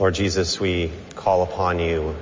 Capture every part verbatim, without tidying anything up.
Lord Jesus, we call upon you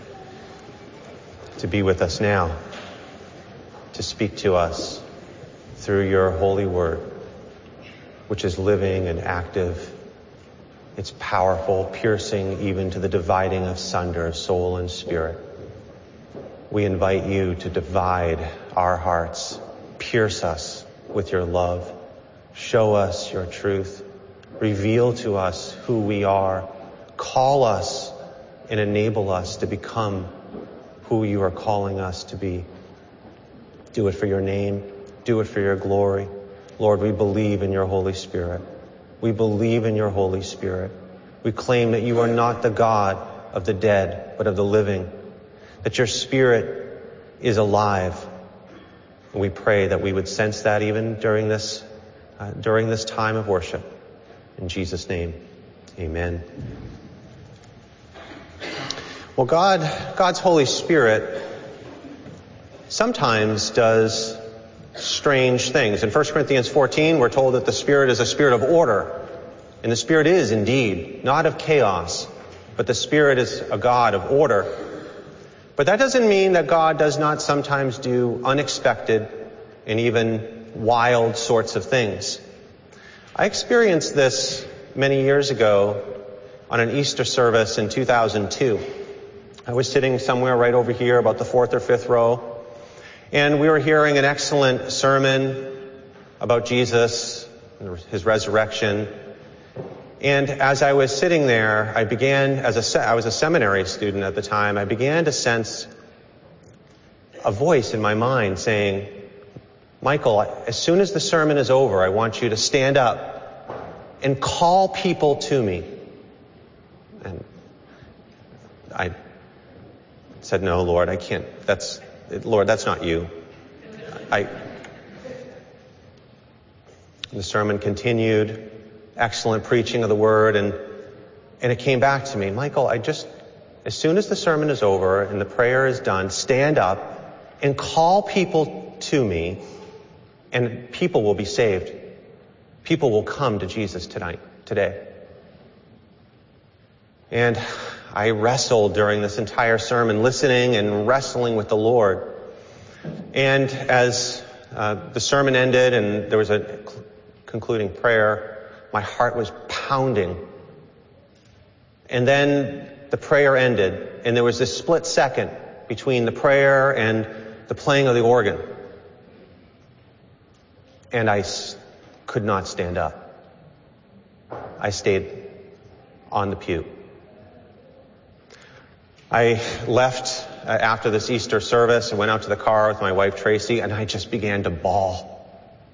to be with us now, to speak to us through your holy word, which is living and active. It's powerful, piercing even to the dividing of sunder of soul and spirit. We invite you to divide our hearts, pierce us with your love, show us your truth, reveal to us who we are, call us and enable us to become who you are calling us to be. Do it for your name. Do it for your glory. Lord, we believe in your Holy Spirit. We believe in your Holy Spirit. We claim that you are not the God of the dead, but of the living, that your Spirit is alive. And we pray that we would sense that even during this, uh, during this time of worship. In Jesus' name, amen. Well, God, God's Holy Spirit sometimes does strange things. In First Corinthians fourteen, we're told that the Spirit is a spirit of order. And the Spirit is indeed not of chaos, but the Spirit is a God of order. But that doesn't mean that God does not sometimes do unexpected and even wild sorts of things. I experienced this many years ago on an Easter service in two thousand two. I was sitting somewhere right over here, about the fourth or fifth row, and we were hearing an excellent sermon about Jesus and his resurrection. And as I was sitting there, I began, as a se- I was a seminary student at the time, I began to sense a voice in my mind saying, Michael, as soon as the sermon is over, I want you to stand up and call people to me. And I said, no, Lord, I can't. That's, Lord, that's not you. I, the sermon continued, excellent preaching of the word, and, and it came back to me, Michael, I just, as soon as the sermon is over and the prayer is done, stand up and call people to me, and people will be saved. People will come to Jesus tonight, today. And I wrestled during this entire sermon, listening and wrestling with the Lord. And as uh, the sermon ended and there was a cl- concluding prayer, my heart was pounding. And then the prayer ended, and there was this split second between the prayer and the playing of the organ. And I s- could not stand up. I stayed on the pew. I left uh, after this Easter service and went out to the car with my wife Tracy, and I just began to bawl.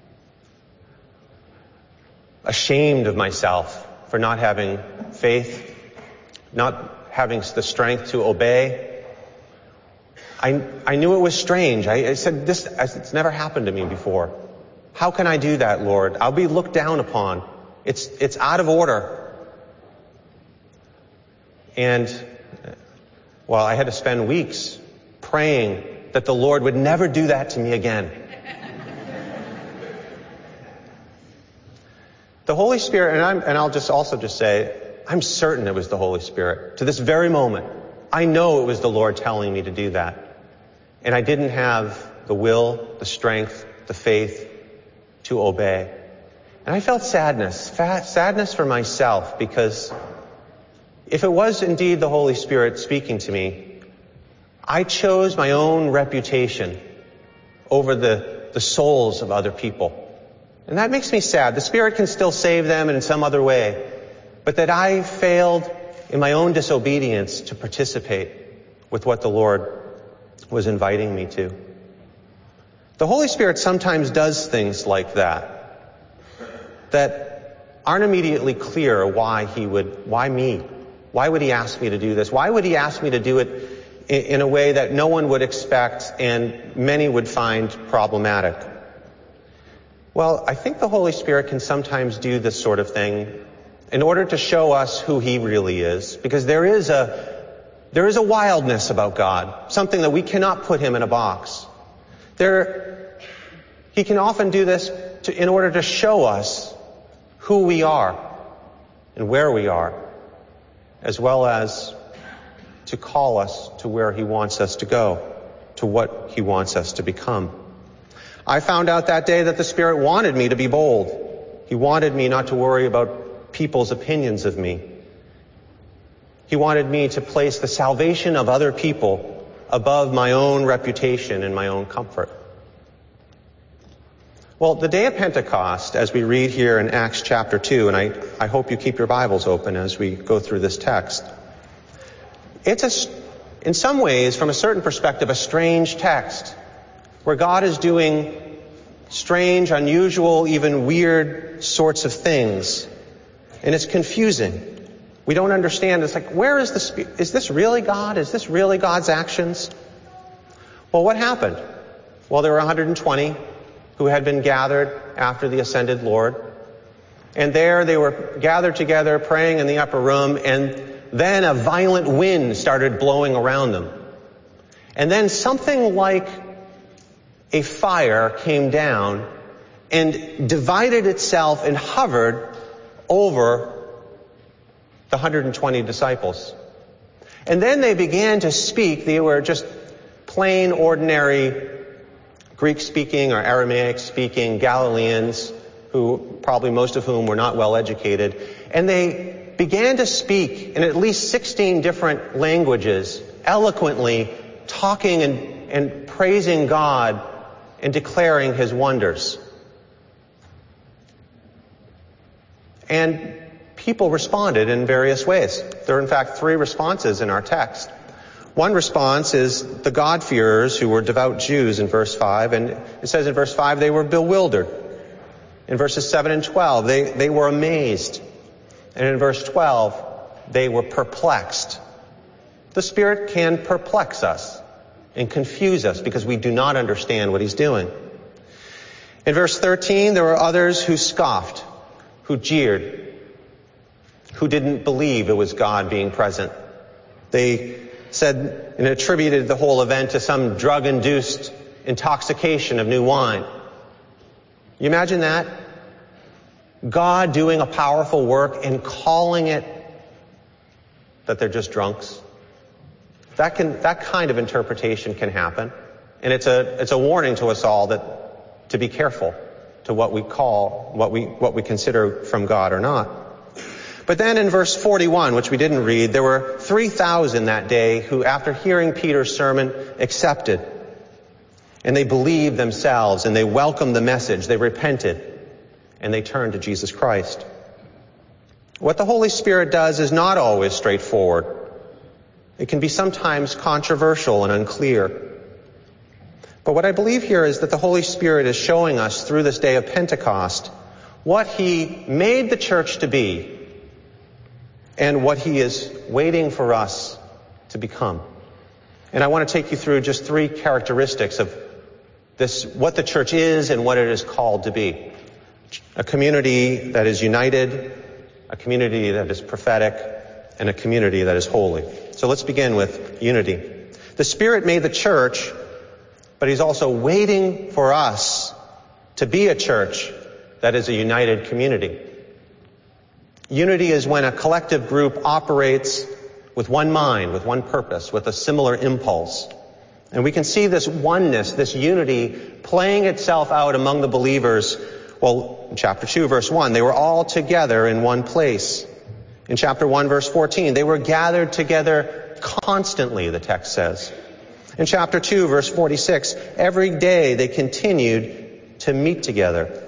Ashamed of myself for not having faith, not having the strength to obey. I, I knew it was strange. I, I said, this, it's never happened to me before. How can I do that, Lord? I'll be looked down upon. It's, it's out of order. And well, I had to spend weeks praying that the Lord would never do that to me again. The Holy Spirit, and, I'm, and I'll just also just say, I'm certain it was the Holy Spirit. To this very moment, I know it was the Lord telling me to do that. And I didn't have the will, the strength, the faith to obey. And I felt sadness, fat, sadness for myself, because if it was indeed the Holy Spirit speaking to me, I chose my own reputation over the, the souls of other people. And that makes me sad. The Spirit can still save them in some other way, but that I failed in my own disobedience to participate with what the Lord was inviting me to. The Holy Spirit sometimes does things like that, that aren't immediately clear why he would, why me? Why would he ask me to do this? Why would he ask me to do it in, in a way that no one would expect and many would find problematic? Well, I think the Holy Spirit can sometimes do this sort of thing in order to show us who he really is, because there is a, there is a wildness about God, something that we cannot put him in a box. There, he can often do this to, in order to show us who we are and where we are. as well as to call us to where he wants us to go, to what he wants us to become. I found out that day that the Spirit wanted me to be bold. He wanted me not to worry about people's opinions of me. He wanted me to place the salvation of other people above my own reputation and my own comfort. Well, the day of Pentecost, as we read here in Acts chapter two, and I, I hope you keep your Bibles open as we go through this text, it's a, in some ways, from a certain perspective, a strange text where God is doing strange, unusual, even weird sorts of things. And it's confusing. We don't understand. It's like, where is the Spirit? Is this really God? Is this really God's actions? Well, what happened? Well, there were one hundred twenty who had been gathered after the ascended Lord. And there they were gathered together praying in the upper room, and then a violent wind started blowing around them. And then something like a fire came down and divided itself and hovered over the one hundred twenty disciples. And then they began to speak. They were just plain, ordinary Greek-speaking or Aramaic-speaking Galileans, who probably most of whom were not well educated. And they began to speak in at least sixteen different languages, eloquently talking and, and praising God and declaring his wonders. And people responded in various ways. There are in fact three responses in our text. One response is the God-fearers who were devout Jews in verse five, and it says in verse five they were bewildered. In verses seven and twelve they, they were amazed. And in verse twelve they were perplexed. The Spirit can perplex us and confuse us because we do not understand what he's doing. In verse thirteen there were others who scoffed, who jeered, who didn't believe it was God being present. They said and attributed the whole event to some drug-induced intoxication of new wine. You imagine that? God doing a powerful work and calling it that they're just drunks. That can, that kind of interpretation can happen. And it's a, it's a warning to us all that, to be careful to what we call, what we, what we consider from God or not. But then in verse forty-one, which we didn't read, there were three thousand that day who, after hearing Peter's sermon, accepted. And they believed themselves, and they welcomed the message. They repented, and they turned to Jesus Christ. What the Holy Spirit does is not always straightforward. It can be sometimes controversial and unclear. But what I believe here is that the Holy Spirit is showing us through this day of Pentecost what he made the church to be, and what he is waiting for us to become. And I want to take you through just three characteristics of this, what the church is and what it is called to be. A community that is united, a community that is prophetic, and a community that is holy. So let's begin with unity. The Spirit made the church, but he's also waiting for us to be a church that is a united community. Unity is when a collective group operates with one mind, with one purpose, with a similar impulse. And we can see this oneness, this unity, playing itself out among the believers. Well, in chapter two, verse one, they were all together in one place. In chapter one, verse fourteen, they were gathered together constantly, the text says. In chapter two, verse forty-six, every day they continued to meet together.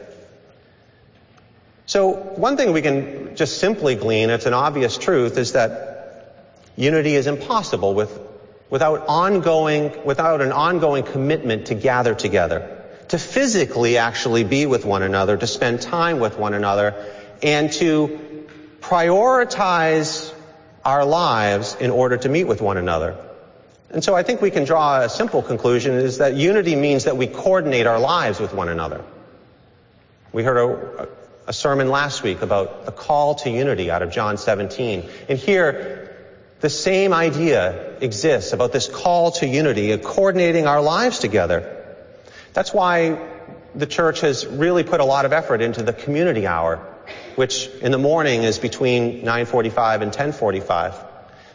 So one thing we can just simply glean, it's an obvious truth, is that unity is impossible with, without ongoing, without an ongoing commitment to gather together, to physically actually be with one another, to spend time with one another, and to prioritize our lives in order to meet with one another. And so I think we can draw a simple conclusion, is that unity means that we coordinate our lives with one another. We heard a, a sermon last week about the call to unity out of John seventeen. And here, the same idea exists about this call to unity, of coordinating our lives together. That's why the church has really put a lot of effort into the community hour, which in the morning is between nine forty-five and ten forty-five.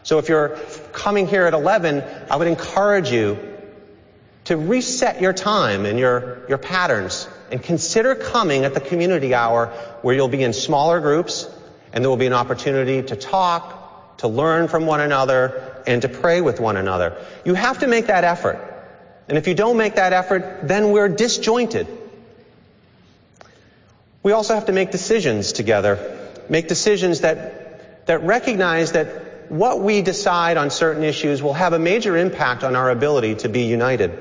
So if you're coming here at eleven, I would encourage you to reset your time and your, your patterns and consider coming at the community hour where you'll be in smaller groups and there will be an opportunity to talk, to learn from one another, and to pray with one another. You have to make that effort. And if you don't make that effort, then we're disjointed. We also have to make decisions together. Make decisions that, that recognize that what we decide on certain issues will have a major impact on our ability to be united.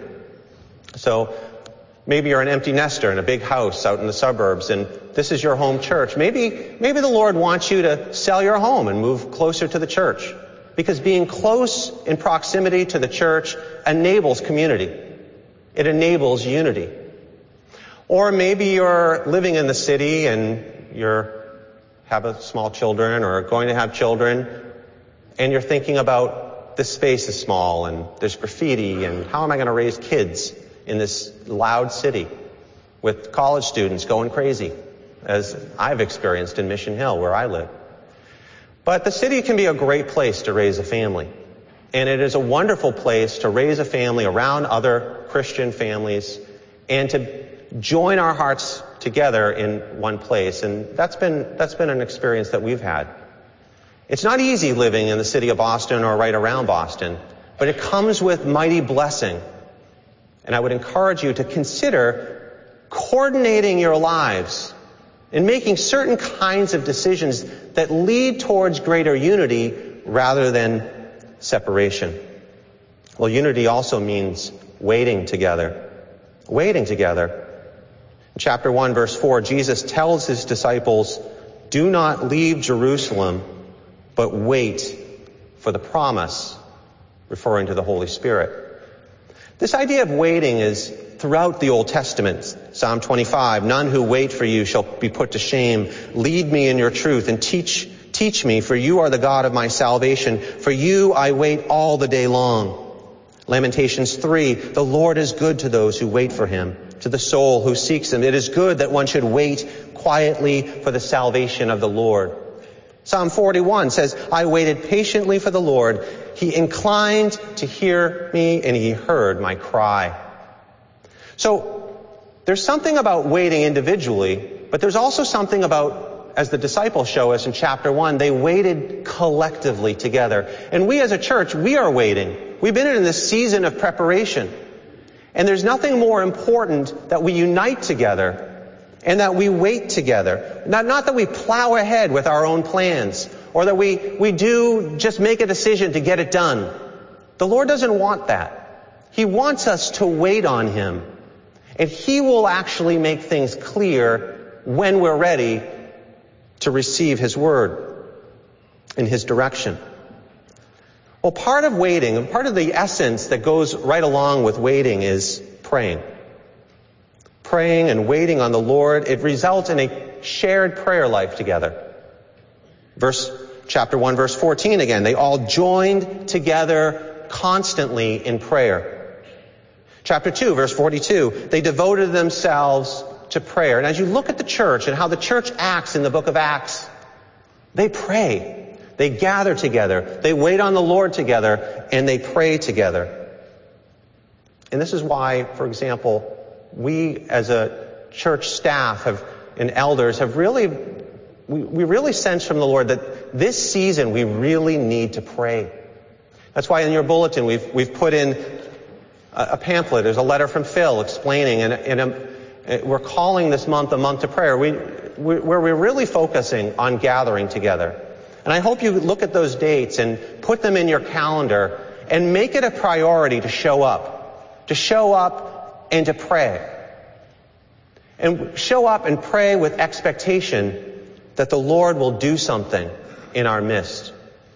So maybe you're an empty nester in a big house out in the suburbs and this is your home church. Maybe, maybe the Lord wants you to sell your home and move closer to the church, because being close in proximity to the church enables community. It enables unity. Or maybe you're living in the city and you're have a small children or going to have children, and you're thinking about this space is small and there's graffiti and how am I going to raise kids in this loud city with college students going crazy, as I've experienced in Mission Hill where I live. But the city can be a great place to raise a family. And it is a wonderful place to raise a family around other Christian families and to join our hearts together in one place. And that's been, that's been an experience that we've had. It's not easy living in the city of Boston or right around Boston, but it comes with mighty blessing. And I would encourage you to consider coordinating your lives and making certain kinds of decisions that lead towards greater unity rather than separation. Well, unity also means waiting together. Waiting together. In chapter one, verse four, Jesus tells his disciples, "Do not leave Jerusalem, but wait for the promise," referring to the Holy Spirit. This idea of waiting is throughout the Old Testament. Psalm twenty-five, "None who wait for you shall be put to shame. Lead me in your truth and teach teach me, for you are the God of my salvation. For you I wait all the day long." Lamentations three, "The Lord is good to those who wait for him, to the soul who seeks him. It is good that one should wait quietly for the salvation of the Lord." Psalm forty-one says, "I waited patiently for the Lord. He inclined to hear me and he heard my cry." So there's something about waiting individually, but there's also something about, as the disciples show us in chapter one, they waited collectively together. And we as a church, we are waiting. We've been in this season of preparation. And there's nothing more important that we unite together and that we wait together. Not, not that we plow ahead with our own plans or that we, we do just make a decision to get it done. The Lord doesn't want that. He wants us to wait on him. And he will actually make things clear when we're ready to receive his word in his direction. Well, part of waiting, and part of the essence that goes right along with waiting is praying. Praying and waiting on the Lord, it results in a shared prayer life together. Verse, chapter one, verse fourteen again, they all joined together constantly in prayer. Chapter two, verse forty-two, they devoted themselves to prayer. And as you look at the church and how the church acts in the book of Acts, they pray. They gather together. They wait on the Lord together, and they pray together. And this is why, for example, we as a church staff have and elders have really, we, we really sense from the Lord that this season we really need to pray. That's why in your bulletin we've we've put in a, a pamphlet. There's a letter from Phil explaining, and, and a, we're calling this month a month to prayer. We, we where we're really focusing on gathering together. And I hope you look at those dates and put them in your calendar and make it a priority to show up. To show up and to pray. And show up and pray with expectation that the Lord will do something in our midst.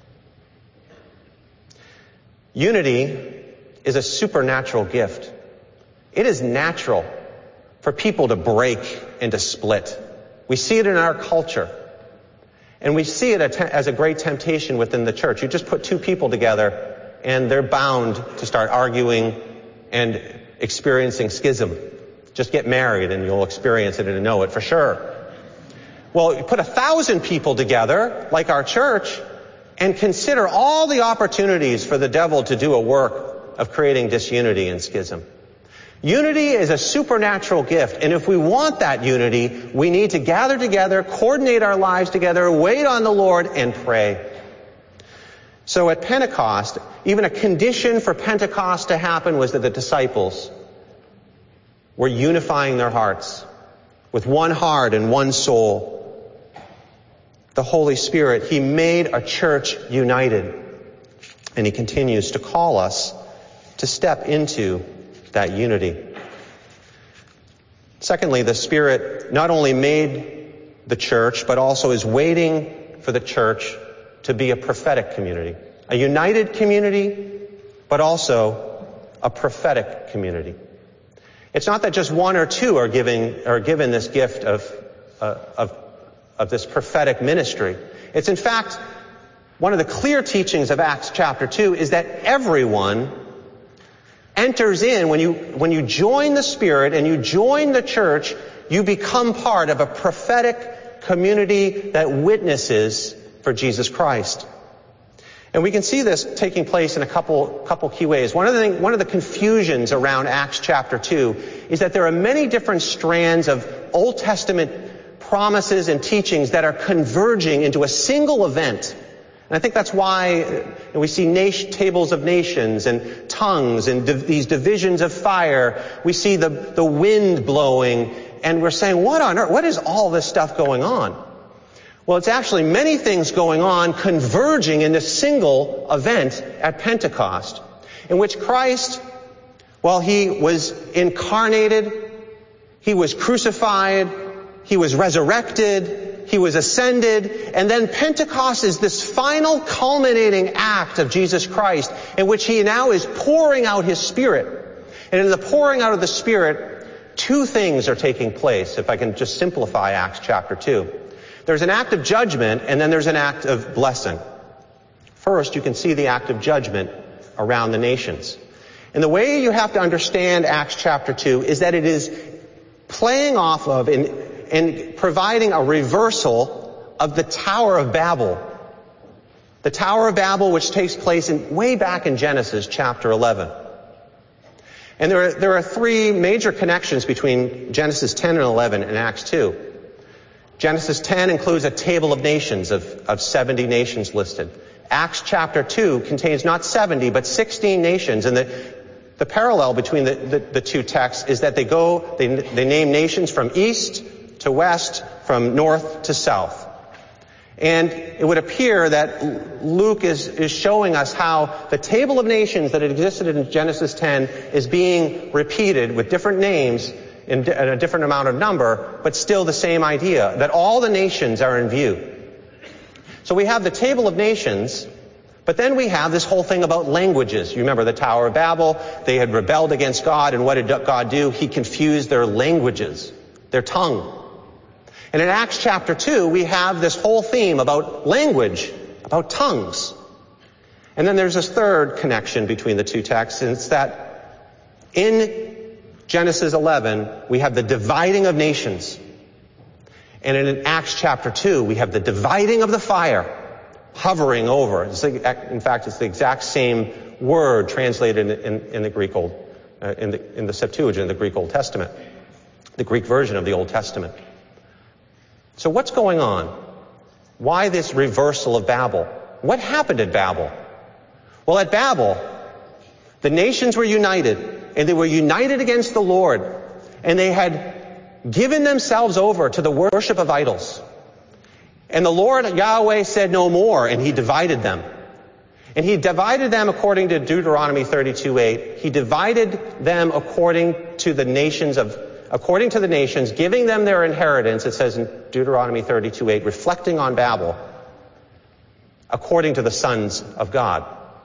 Unity is a supernatural gift. It is natural for people to break and to split. We see it in our culture. And we see it as a great temptation within the church. You just put two people together and they're bound to start arguing and experiencing schism. Just get married and you'll experience it and know it for sure. Well, you put a thousand people together, like our church, and consider all the opportunities for the devil to do a work of creating disunity and schism. Unity is a supernatural gift, and if we want that unity, we need to gather together, coordinate our lives together, wait on the Lord, and pray. So at Pentecost, even a condition for Pentecost to happen was that the disciples were unifying their hearts with one heart and one soul. The Holy Spirit, He made a church united, and He continues to call us to step into that unity. Secondly, the Spirit not only made the church, but also is waiting for the church to be a prophetic community. A united community, but also a prophetic community. It's not that just one or two are giving are given this gift of uh, of of this prophetic ministry. It's in fact one of the clear teachings of Acts chapter two is that everyone enters in. When you when you join the Spirit and you join the church, you become part of a prophetic community that witnesses for Jesus Christ. And we can see this taking place in a couple couple key ways. One of the thing, one of the confusions around Acts chapter two is that there are many different strands of Old Testament promises and teachings that are converging into a single event. And I think that's why we see nation, tables of nations and tongues and div- these divisions of fire. We see the, the wind blowing, and we're saying, what on earth? What is all this stuff going on? Well, it's actually many things going on converging in this single event at Pentecost, in which Christ, while He was incarnated, He was crucified, He was resurrected, He was ascended, and then Pentecost is this final culminating act of Jesus Christ in which He now is pouring out His Spirit. And in the pouring out of the Spirit, two things are taking place, if I can just simplify Acts chapter two. There's an act of judgment, and then there's an act of blessing. First, you can see the act of judgment around the nations. And the way you have to understand Acts chapter two is that it is playing off of and, and providing a reversal of the Tower of Babel. The Tower of Babel, which takes place in, way back in Genesis chapter eleven. And there are, there are three major connections between Genesis ten and eleven and Acts two. Genesis ten includes a table of nations of, of seventy nations listed. Acts chapter two contains not seventy, but sixteen nations. And the, the parallel between the, the, the two texts is that they go, they, they name nations from east to west, from north to south. And it would appear that Luke is, is showing us how the table of nations that had existed in Genesis ten is being repeated with different names in a different amount of number, but still the same idea, that all the nations are in view. So we have the table of nations, but then we have this whole thing about languages. You remember the Tower of Babel, they had rebelled against God, and what did God do? He confused their languages, their tongue. And in Acts chapter two, we have this whole theme about language, about tongues. And then there's this third connection between the two texts, and it's that in Genesis eleven, we have the dividing of nations. And in Acts chapter two, we have the dividing of the fire hovering over. It's the, in fact, it's the exact same word translated in, in, in the Greek Old, uh, in the, in the Septuagint, the Greek Old Testament, the Greek version of the Old Testament. So what's going on? Why this reversal of Babel? What happened at Babel? Well, at Babel, the nations were united. And they were united against the Lord. And they had given themselves over to the worship of idols. And the Lord Yahweh said no more, and He divided them. And He divided them according to Deuteronomy thirty-two eight. He divided them according to the nations of, according to the nations, giving them their inheritance, it says in Deuteronomy thirty-two eight, reflecting on Babel, according to the sons of God.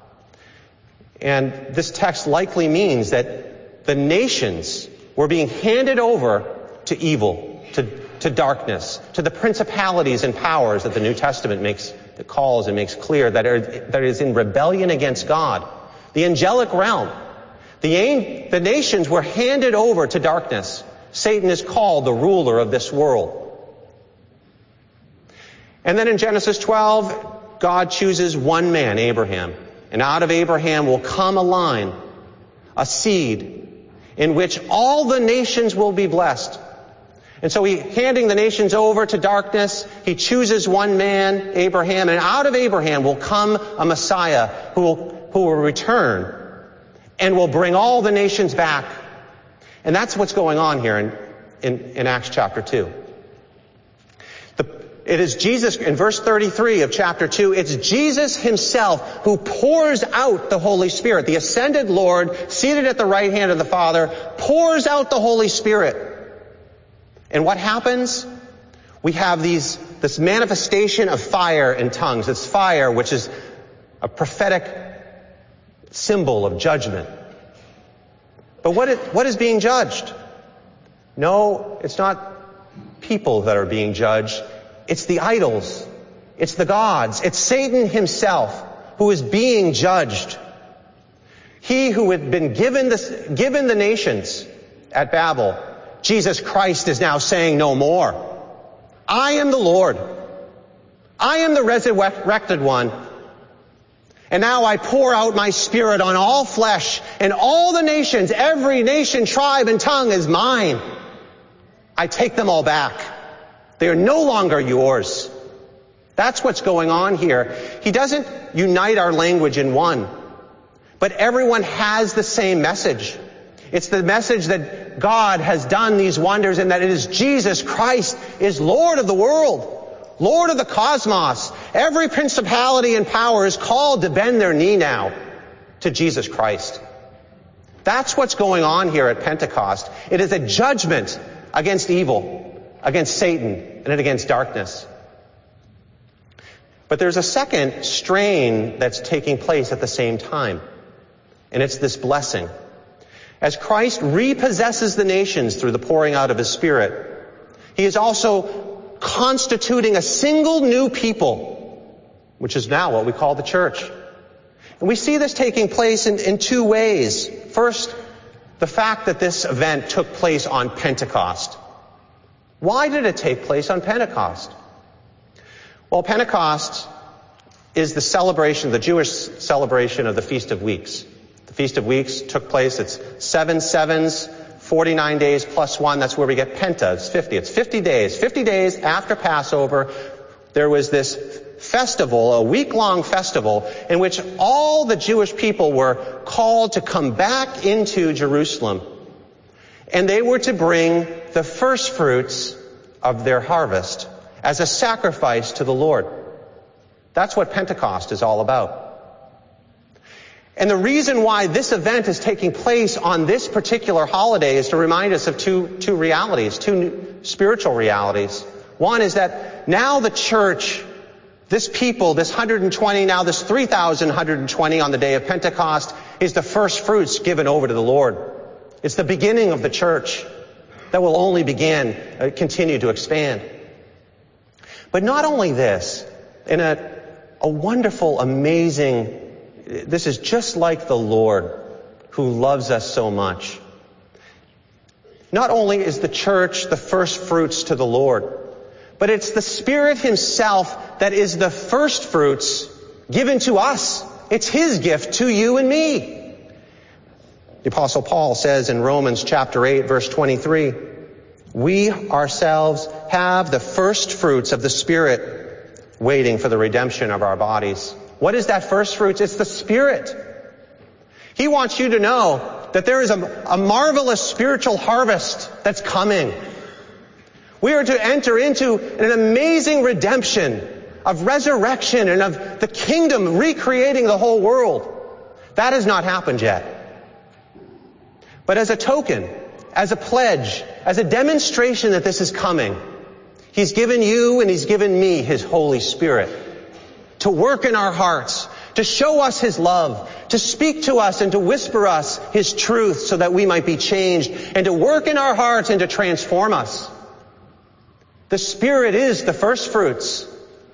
And this text likely means that the nations were being handed over to evil, to, to darkness, to the principalities and powers that the New Testament makes, that calls and makes clear that are, that is in rebellion against God. The angelic realm. The, the nations were handed over to darkness. Satan is called the ruler of this world. And then in Genesis twelve, God chooses one man, Abraham. And out of Abraham will come a line, a seed, in which all the nations will be blessed. And so he, handing the nations over to darkness, he chooses one man, Abraham, and out of Abraham will come a Messiah who will, who will return and will bring all the nations back. And that's what's going on here in, in, in Acts chapter two. The, it is Jesus, in verse thirty-three of chapter two, it's Jesus himself who pours out the Holy Spirit. The ascended Lord, seated at the right hand of the Father, pours out the Holy Spirit. And what happens? We have these, this manifestation of fire and tongues. It's fire, which is a prophetic symbol of judgment. But what, it, what is being judged? No, it's not people that are being judged. It's the idols. It's the gods. It's Satan himself who is being judged. He who had been given, this, given the nations at Babel, Jesus Christ is now saying no more. I am the Lord. I am the resurrected one. And now I pour out my Spirit on all flesh, and all the nations, every nation, tribe, and tongue is mine. I take them all back. They are no longer yours. That's what's going on here. He doesn't unite our language in one, but everyone has the same message. It's the message that God has done these wonders and that it is Jesus Christ is Lord of the world, Lord of the cosmos. Every principality and power is called to bend their knee now to Jesus Christ. That's what's going on here at Pentecost. It is a judgment against evil, against Satan, and against darkness. But there's a second strain that's taking place at the same time, and it's this blessing. As Christ repossesses the nations through the pouring out of his Spirit, he is also constituting a single new people, which is now what we call the church. And we see this taking place in, in two ways. First, the fact that this event took place on Pentecost. Why did it take place on Pentecost? Well, Pentecost is the celebration, the Jewish celebration of the Feast of Weeks. The Feast of Weeks took place, it's seven sevens, forty-nine days plus one. That's where we get Penta. It's fifty. It's fifty days. fifty days after Passover, there was this festival, a week-long festival, in which all the Jewish people were called to come back into Jerusalem. And they were to bring the first fruits of their harvest as a sacrifice to the Lord. That's what Pentecost is all about. And the reason why this event is taking place on this particular holiday is to remind us of two, two realities, two spiritual realities. One is that now the church, this people, this one hundred twenty, now this three thousand one hundred twenty on the day of Pentecost, is the first fruits given over to the Lord. It's the beginning of the church that will only begin, uh, continue to expand. But not only this, in a, a wonderful, amazing, this is just like the Lord who loves us so much. Not only is the church the first fruits to the Lord, but it's the Spirit himself that is the first fruits given to us. It's his gift to you and me. The Apostle Paul says in Romans chapter eight, verse twenty-three, we ourselves have the first fruits of the Spirit waiting for the redemption of our bodies. What is that first fruits? It's the Spirit. He wants you to know that there is a, a marvelous spiritual harvest that's coming. We are to enter into an amazing redemption of resurrection and of the kingdom recreating the whole world. That has not happened yet. But as a token, as a pledge, as a demonstration that this is coming, he's given you and he's given me his Holy Spirit to work in our hearts, to show us his love, to speak to us and to whisper us his truth so that we might be changed, and to work in our hearts and to transform us. The Spirit is the first fruits.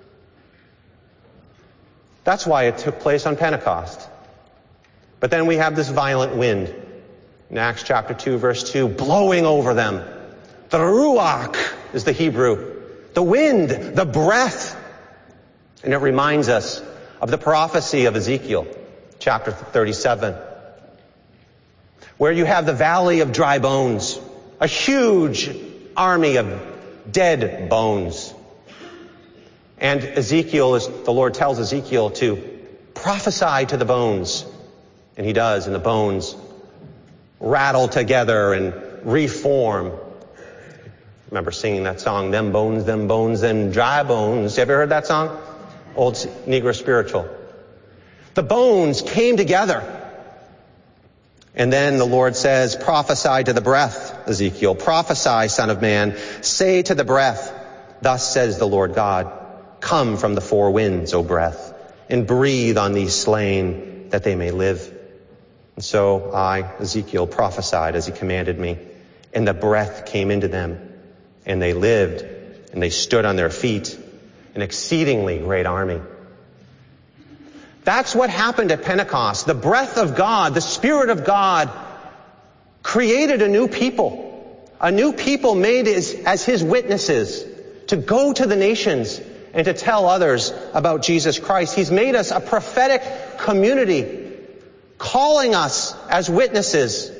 That's why it took place on Pentecost. But then we have this violent wind in Acts chapter two, verse two, blowing over them. The ruach is the Hebrew. The wind, the breath. And it reminds us of the prophecy of Ezekiel, chapter thirty-seven, where you have the valley of dry bones, a huge army of dead bones. And Ezekiel, is, the Lord tells Ezekiel to prophesy to the bones. And he does, and the bones rattle together and reform. Remember singing that song, Them Bones, Them Bones, Them Dry Bones. You ever heard that song? Old Negro spiritual. The bones came together. And then the Lord says, prophesy to the breath, Ezekiel. Prophesy, son of man. Say to the breath, thus says the Lord God, come from the four winds, O breath, and breathe on these slain that they may live. And so I, Ezekiel, prophesied as he commanded me. And the breath came into them. And they lived. And they stood on their feet. An exceedingly great army. That's what happened at Pentecost. The breath of God, the Spirit of God, created a new people. A new people made as, as His witnesses to go to the nations and to tell others about Jesus Christ. He's made us a prophetic community, calling us as witnesses.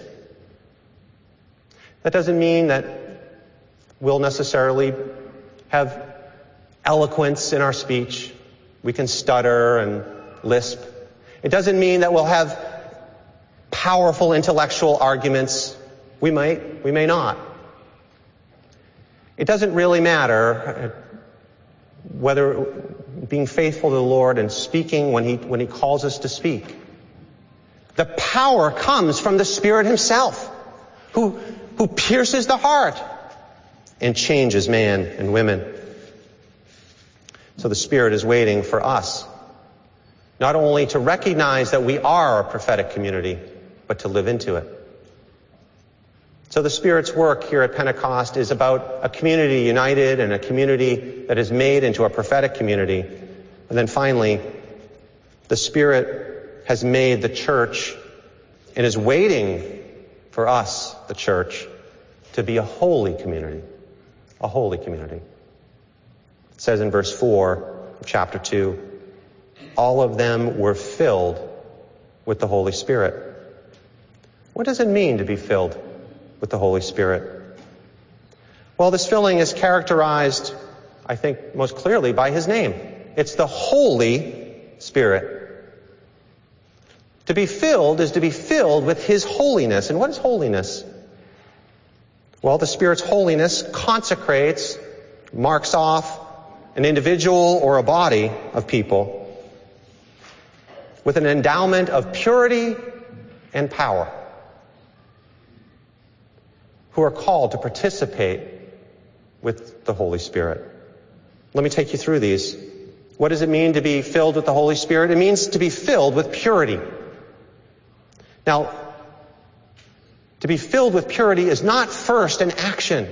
That doesn't mean that we'll necessarily have eloquence in our speech. We can stutter and lisp. It doesn't mean that we'll have powerful intellectual arguments. We might, we may not. It doesn't really matter whether being faithful to the Lord and speaking when He, when He calls us to speak. The power comes from the Spirit Himself, who, who pierces the heart and changes man and women. So the Spirit is waiting for us, not only to recognize that we are a prophetic community, but to live into it. So the Spirit's work here at Pentecost is about a community united and a community that is made into a prophetic community. And then finally, the Spirit has made the church and is waiting for us, the church, to be a holy community. A holy community. It says in verse four of chapter two, all of them were filled with the Holy Spirit. What does it mean to be filled with the Holy Spirit? Well, this filling is characterized, I think, most clearly by His name. It's the Holy Spirit. To be filled is to be filled with His holiness. And what is holiness? Well, the Spirit's holiness consecrates, marks off an individual or a body of people with an endowment of purity and power, who are called to participate with the Holy Spirit. Let me take you through these. What does it mean to be filled with the Holy Spirit? It means to be filled with purity. Now, to be filled with purity is not first an action.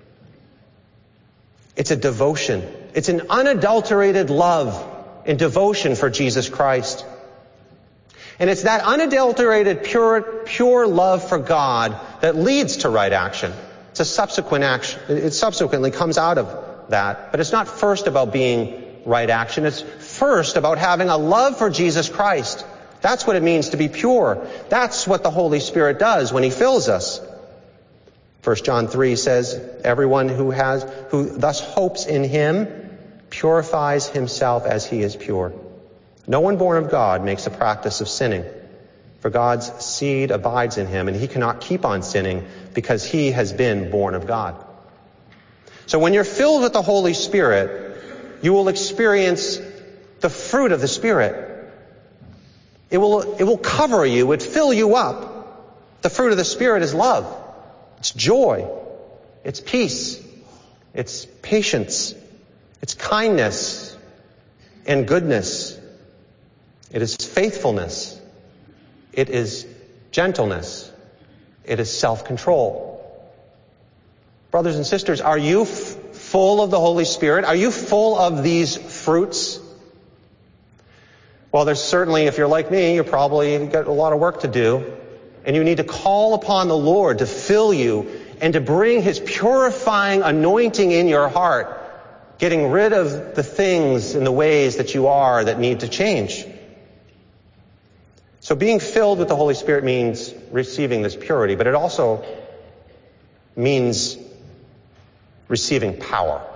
It's a devotion. It's an unadulterated love and devotion for Jesus Christ. And it's that unadulterated, pure, pure love for God that leads to right action. It's a subsequent action. It subsequently comes out of that. But it's not first about being right action. It's first about having a love for Jesus Christ. That's what it means to be pure. That's what the Holy Spirit does when He fills us. First John three says, everyone who has, who thus hopes in Him purifies himself as He is pure. No one born of God makes a practice of sinning, for God's seed abides in him, and he cannot keep on sinning because he has been born of God. So when you're filled with the Holy Spirit, you will experience the fruit of the Spirit. It will, it will cover you, it will fill you up. The fruit of the Spirit is love. It's joy. It's peace. It's patience. It's kindness and goodness. It is faithfulness. It is gentleness. It is self-control. Brothers and sisters, are you f- full of the Holy Spirit? Are you full of these fruits? Well, there's certainly, if you're like me, you're probably got a lot of work to do. And you need to call upon the Lord to fill you and to bring His purifying anointing in your heart getting rid of the things and the ways that you are that need to change. So being filled with the Holy Spirit means receiving this purity, but it also means receiving power.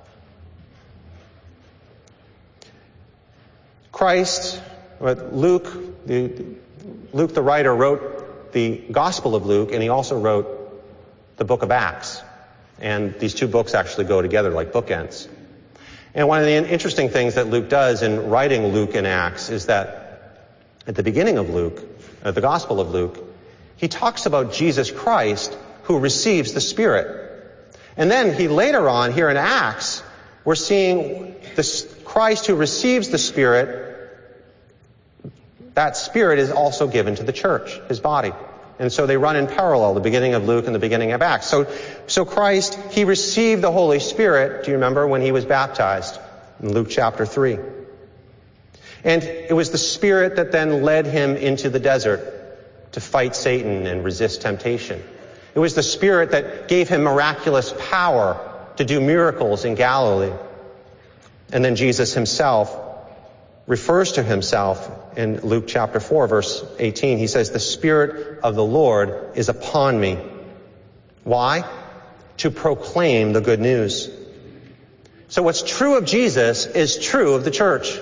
Christ, Luke, the, Luke the writer wrote the Gospel of Luke, and he also wrote the book of Acts. And these two books actually go together like bookends. And one of the interesting things that Luke does in writing Luke and Acts is that at the beginning of Luke, uh, the Gospel of Luke, he talks about Jesus Christ who receives the Spirit. And then he later on, here in Acts, we're seeing this Christ who receives the Spirit. That Spirit is also given to the church, his body. And so they run in parallel, the beginning of Luke and the beginning of Acts. So, so Christ, he received the Holy Spirit, do you remember, when he was baptized in Luke chapter three. And it was the Spirit that then led him into the desert to fight Satan and resist temptation. It was the Spirit that gave him miraculous power to do miracles in Galilee. And then Jesus himself refers to himself in Luke chapter four, verse eighteen. He says, "The Spirit of the Lord is upon me." Why? To proclaim the good news. So what's true of Jesus is true of the church.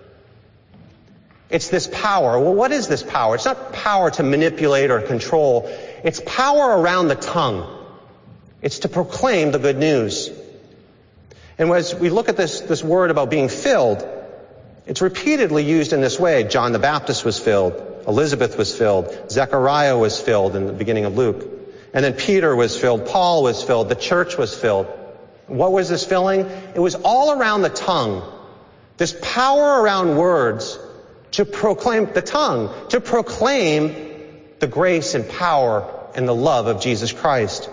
It's this power. Well, what is this power? It's not power to manipulate or control. It's power around the tongue. It's to proclaim the good news. And as we look at this, this word about being filled, it's repeatedly used in this way. John the Baptist was filled. Elizabeth was filled. Zechariah was filled in the beginning of Luke. And then Peter was filled. Paul was filled. The church was filled. What was this filling? It was all around the tongue. This power around words to proclaim the tongue, to proclaim the grace and power and the love of Jesus Christ.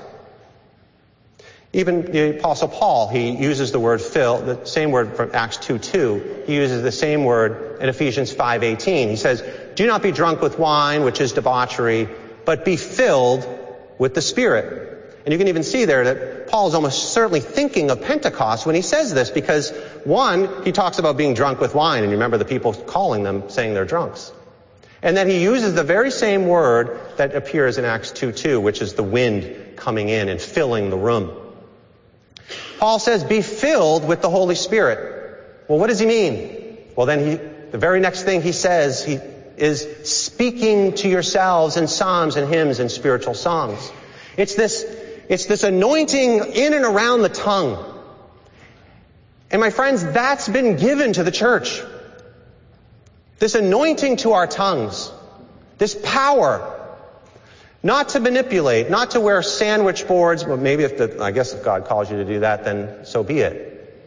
Even the Apostle Paul, he uses the word fill, the same word from Acts two two. He uses the same word in Ephesians five eighteen. He says, "Do not be drunk with wine, which is debauchery, but be filled with the Spirit." And you can even see there that Paul is almost certainly thinking of Pentecost when he says this, because one, he talks about being drunk with wine, and you remember the people calling them, saying they're drunks. And then he uses the very same word that appears in Acts two two, which is the wind coming in and filling the room. Paul says, be filled with the Holy Spirit. Well, what does he mean? Well, then he, the very next thing he says, he is speaking to yourselves in psalms and hymns and spiritual songs. It's this, it's this anointing in and around the tongue. And my friends, that's been given to the church. This anointing to our tongues. This power. Not to manipulate, not to wear sandwich boards. Well, maybe if the, I guess if God calls you to do that, then so be it.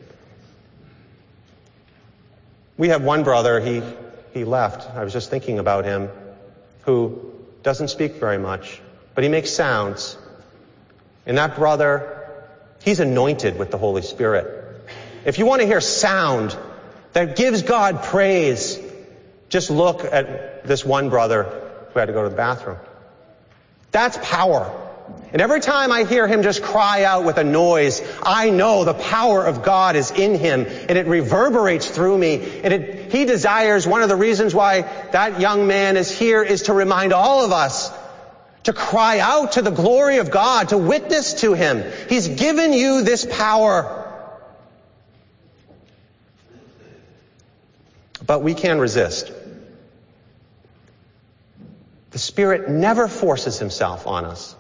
We have one brother, he, he left. I was just thinking about him, who doesn't speak very much, but he makes sounds. And that brother, he's anointed with the Holy Spirit. If you want to hear sound that gives God praise, just look at this one brother who had to go to the bathroom. That's power. And every time I hear him just cry out with a noise, I know the power of God is in him, and it reverberates through me. And it, he desires, one of the reasons why that young man is here is to remind all of us to cry out to the glory of God, to witness to him. He's given you this power. But we can resist. The Spirit never forces himself on us.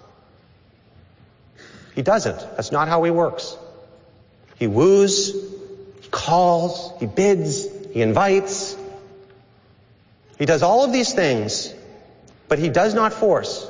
He doesn't. That's not how he works. He woos, he calls, he bids, he invites. He does all of these things, but he does not force.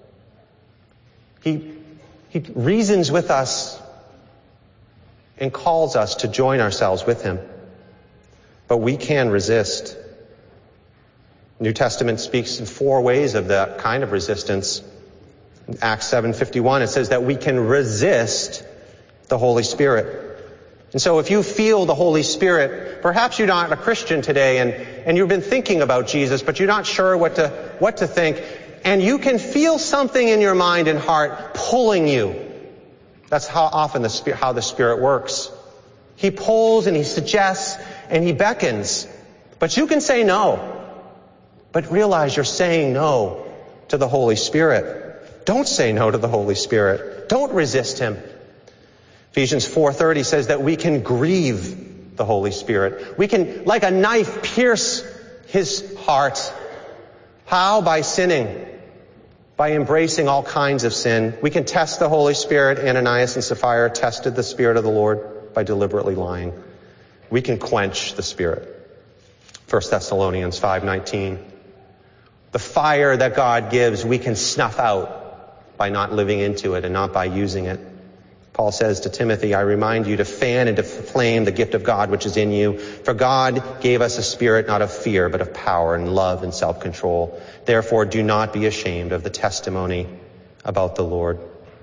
He, he reasons with us and calls us to join ourselves with him. But we can resist. New Testament speaks in four ways of that kind of resistance. In Acts seven fifty-one, it says that we can resist the Holy Spirit. And so if you feel the Holy Spirit, perhaps you're not a Christian today and, and you've been thinking about Jesus, but you're not sure what to, what to think, and you can feel something in your mind and heart pulling you. That's how often the Spirit, how the Spirit works. He pulls and he suggests and he beckons. But you can say no. But realize you're saying no to the Holy Spirit. Don't say no to the Holy Spirit. Don't resist him. Ephesians four thirty says that we can grieve the Holy Spirit. We can, like a knife, pierce his heart. How? By sinning. By embracing all kinds of sin. We can test the Holy Spirit. Ananias and Sapphira tested the Spirit of the Lord by deliberately lying. We can quench the Spirit. First Thessalonians five nineteen. The fire that God gives, we can snuff out by not living into it and not by using it. Paul says to Timothy, I remind you to fan and to flame the gift of God which is in you. For God gave us a spirit not of fear, but of power and love and self-control. Therefore, do not be ashamed of the testimony about the Lord.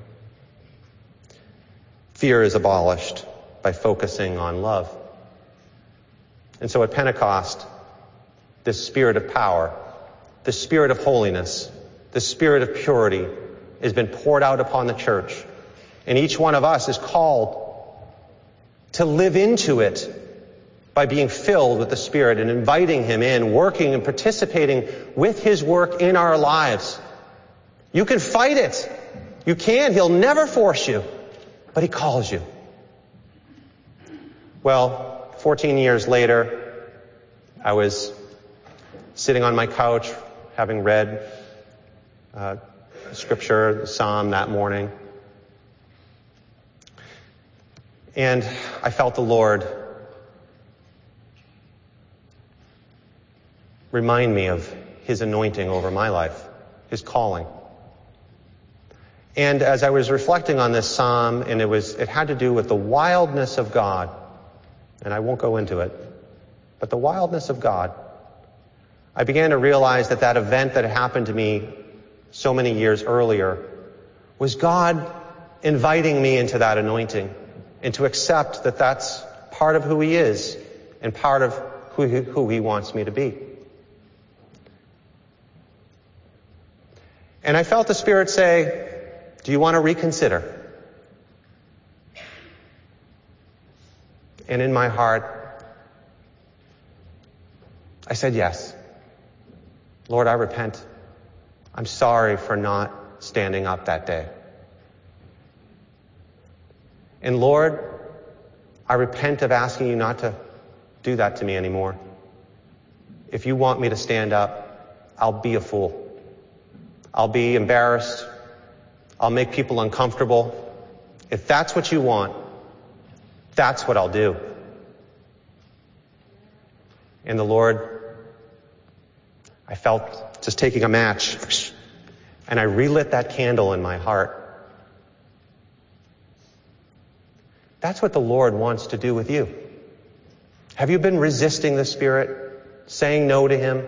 Fear is abolished by focusing on love. And so at Pentecost, this spirit of power, the spirit of holiness, the spirit of purity has been poured out upon the church. And each one of us is called to live into it by being filled with the Spirit and inviting him in, working and participating with his work in our lives. You can fight it. You can. He'll never force you, but he calls you. Well, fourteen years later, I was sitting on my couch having read uh, scripture, the psalm that morning. And I felt the Lord remind me of his anointing over my life, his calling. And as I was reflecting on this psalm, and it was, it had to do with the wildness of God, and I won't go into it, but the wildness of God, I began to realize that that event that had happened to me so many years earlier was God inviting me into that anointing and to accept that that's part of who he is and part of who he, who he wants me to be. And I felt the Spirit say, do you want to reconsider? And in my heart, I said yes. Lord, I repent. I'm sorry for not standing up that day. And Lord, I repent of asking you not to do that to me anymore. If you want me to stand up, I'll be a fool. I'll be embarrassed. I'll make people uncomfortable. If that's what you want, that's what I'll do. And the Lord, I felt just taking a match, and I relit that candle in my heart. That's what the Lord wants to do with you. Have you been resisting the Spirit, saying no to him?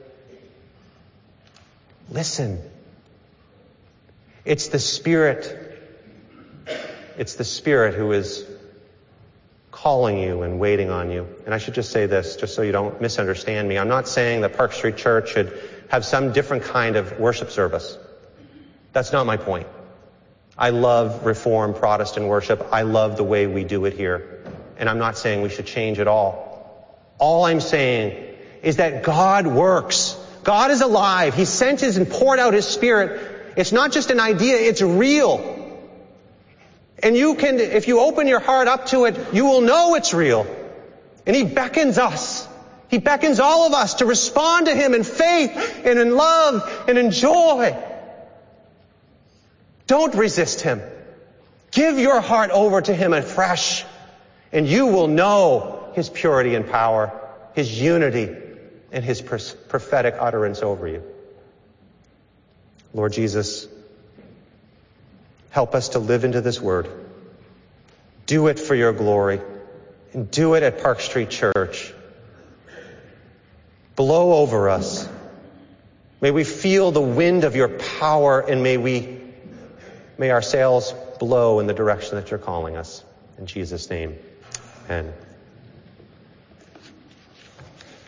Listen. It's the Spirit. It's the Spirit who is calling you and waiting on you. And I should just say this, just so you don't misunderstand me. I'm not saying that Park Street Church should have some different kind of worship service. That's not my point. I love Reformed Protestant worship. I love the way we do it here. And I'm not saying we should change it all. All I'm saying is that God works. God is alive. He sent his and poured out his Spirit. It's not just an idea, it's real. And you can, if you open your heart up to it, you will know it's real. And he beckons us. He beckons all of us to respond to him in faith and in love and in joy. Don't resist him. Give your heart over to him afresh, and you will know his purity and power, his unity, and his prophetic utterance over you. Lord Jesus, help us to live into this word. Do it for your glory, and do it at Park Street Church. Blow over us. May we feel the wind of your power, and may we May our sails blow in the direction that you're calling us. In Jesus' name, amen.